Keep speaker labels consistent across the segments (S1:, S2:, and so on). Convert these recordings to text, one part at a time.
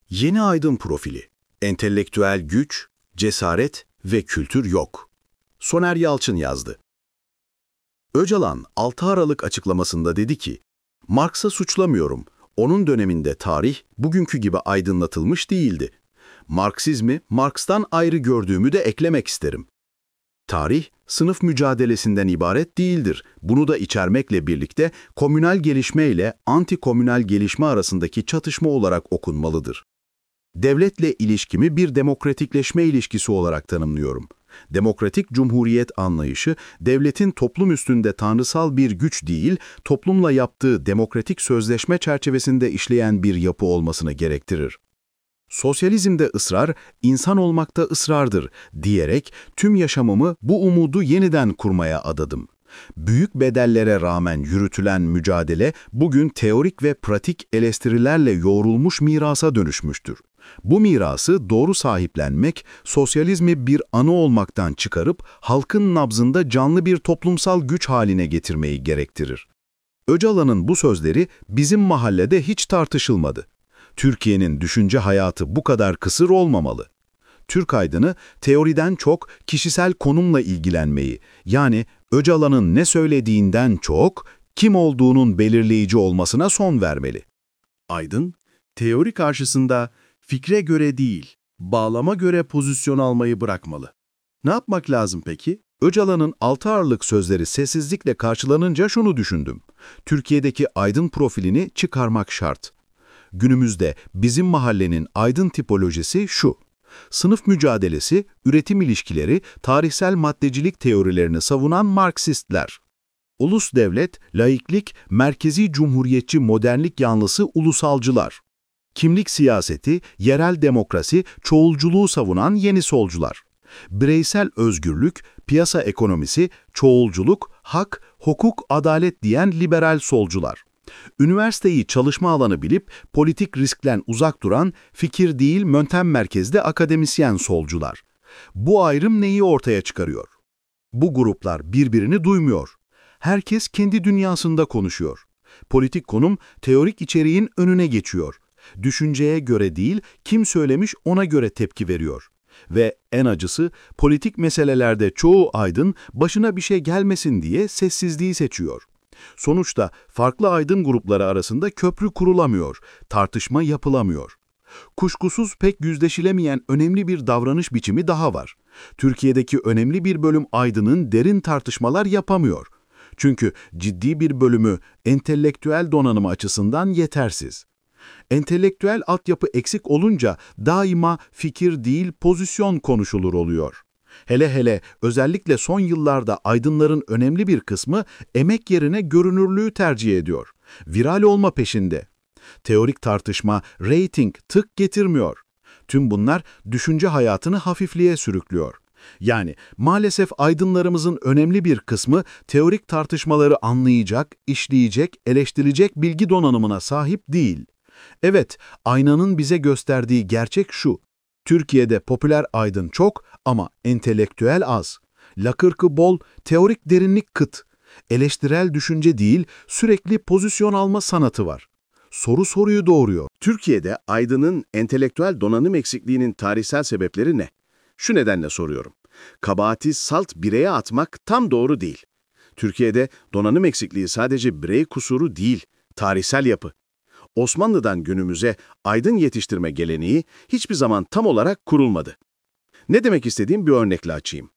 S1: Yeni aydın profili, entelektüel güç, cesaret ve kültür yok. Soner Yalçın yazdı. Öcalan 6 Aralık açıklamasında dedi ki, Marx'ı suçlamıyorum, onun döneminde tarih bugünkü gibi aydınlatılmış değildi. Marksizmi Marx'tan ayrı gördüğümü de eklemek isterim. Tarih, sınıf mücadelesinden ibaret değildir. Bunu da içermekle birlikte komünal gelişme ile anti-komünal gelişme arasındaki çatışma olarak okunmalıdır. Devletle ilişkimi bir demokratikleşme ilişkisi olarak tanımlıyorum. Demokratik cumhuriyet anlayışı, devletin toplum üstünde tanrısal bir güç değil, toplumla yaptığı demokratik sözleşme çerçevesinde işleyen bir yapı olmasını gerektirir. Sosyalizmde ısrar, insan olmakta ısrardır diyerek tüm yaşamımı bu umudu yeniden kurmaya adadım. Büyük bedellere rağmen yürütülen mücadele bugün teorik ve pratik eleştirilerle yoğrulmuş mirasa dönüşmüştür. Bu mirası doğru sahiplenmek, sosyalizmi bir anı olmaktan çıkarıp halkın nabzında canlı bir toplumsal güç haline getirmeyi gerektirir. Öcalan'ın bu sözleri bizim mahallede hiç tartışılmadı. Türkiye'nin düşünce hayatı bu kadar kısır olmamalı. Türk aydını teoriden çok kişisel konumla ilgilenmeyi, yani Öcalan'ın ne söylediğinden çok kim olduğunun belirleyici olmasına son vermeli.
S2: Aydın, teori karşısında fikre göre değil, bağlama göre pozisyon almayı bırakmalı. Ne yapmak lazım peki?
S1: Öcalan'ın 6 Aralık sözleri sessizlikle karşılanınca şunu düşündüm. Türkiye'deki aydın profilini çıkarmak şart. Günümüzde bizim mahallenin aydın tipolojisi şu: sınıf mücadelesi, üretim ilişkileri, tarihsel maddecilik teorilerini savunan Marksistler. Ulus devlet, laiklik, merkezi cumhuriyetçi modernlik yanlısı ulusalcılar. Kimlik siyaseti, yerel demokrasi, çoğulculuğu savunan yeni solcular. Bireysel özgürlük, piyasa ekonomisi, çoğulculuk, hak, hukuk, adalet diyen liberal solcular. Üniversiteyi çalışma alanı bilip politik riskten uzak duran, fikir değil yöntem merkezli akademisyen solcular. Bu ayrım neyi ortaya çıkarıyor? Bu gruplar birbirini duymuyor. Herkes kendi dünyasında konuşuyor. Politik konum teorik içeriğin önüne geçiyor. Düşünceye göre değil, kim söylemiş ona göre tepki veriyor. Ve en acısı, politik meselelerde çoğu aydın başına bir şey gelmesin diye sessizliği seçiyor. Sonuçta farklı aydın grupları arasında köprü kurulamıyor, tartışma yapılamıyor. Kuşkusuz pek yüzleşilemeyen önemli bir davranış biçimi daha var. Türkiye'deki önemli bir bölüm aydının derin tartışmalar yapamıyor. Çünkü ciddi bir bölümü entelektüel donanımı açısından yetersiz. Entelektüel altyapı eksik olunca daima fikir değil pozisyon konuşulur oluyor. Hele hele özellikle son yıllarda aydınların önemli bir kısmı emek yerine görünürlüğü tercih ediyor. Viral olma peşinde. Teorik tartışma, reyting, tık getirmiyor. Tüm bunlar düşünce hayatını hafifliğe sürüklüyor. Yani maalesef aydınlarımızın önemli bir kısmı teorik tartışmaları anlayacak, işleyecek, eleştirecek bilgi donanımına sahip değil. Evet, aynanın bize gösterdiği gerçek şu: Türkiye'de popüler aydın çok ama entelektüel az. Lakırkı bol, teorik derinlik kıt. Eleştirel düşünce değil, sürekli pozisyon alma sanatı var. Soru soruyu doğuruyor.
S2: Türkiye'de aydının entelektüel donanım eksikliğinin tarihsel sebepleri ne? Şu nedenle soruyorum. Kabahati salt bireye atmak tam doğru değil. Türkiye'de donanım eksikliği sadece birey kusuru değil, tarihsel yapı. Osmanlı'dan günümüze aydın yetiştirme geleneği hiçbir zaman tam olarak kurulmadı. Ne demek istediğim bir örnekle açayım.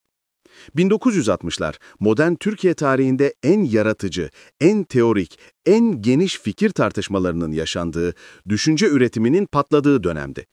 S2: 1960'lar modern Türkiye tarihinde en yaratıcı, en teorik, en geniş fikir tartışmalarının yaşandığı, düşünce üretiminin patladığı dönemdi.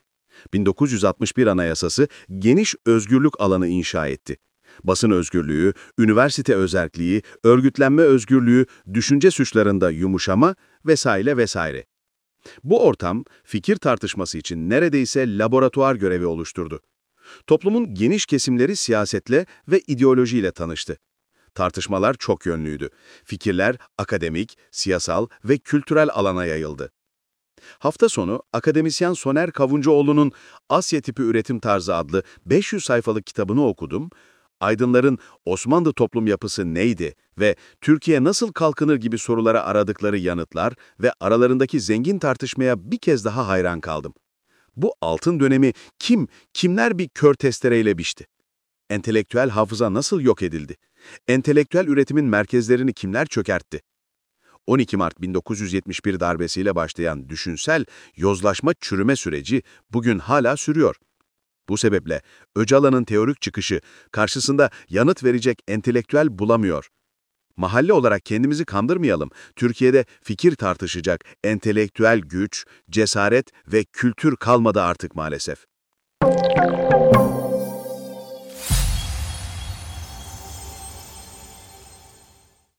S2: 1961 Anayasası geniş özgürlük alanı inşa etti. Basın özgürlüğü, üniversite özerkliği, örgütlenme özgürlüğü, düşünce suçlarında yumuşama vesaire vesaire. Bu ortam fikir tartışması için neredeyse laboratuvar görevi oluşturdu. Toplumun geniş kesimleri siyasetle ve ideolojiyle tanıştı. Tartışmalar çok yönlüydü. Fikirler akademik, siyasal ve kültürel alana yayıldı. Hafta sonu akademisyen Soner Kavuncuoğlu'nun Asya Tipi Üretim Tarzı adlı 500 sayfalık kitabını okudum. Aydınların Osmanlı toplum yapısı neydi ve Türkiye nasıl kalkınır gibi sorulara aradıkları yanıtlar ve aralarındaki zengin tartışmaya bir kez daha hayran kaldım. Bu altın dönemi kimler bir kör testereyle biçti? Entelektüel hafıza nasıl yok edildi? Entelektüel üretimin merkezlerini kimler çökertti? 12 Mart 1971 darbesiyle başlayan düşünsel yozlaşma çürüme süreci bugün hala sürüyor. Bu sebeple Öcalan'ın teorik çıkışı karşısında yanıt verecek entelektüel bulamıyor. Mahalle olarak kendimizi kandırmayalım. Türkiye'de fikir tartışacak entelektüel güç, cesaret ve kültür kalmadı artık maalesef.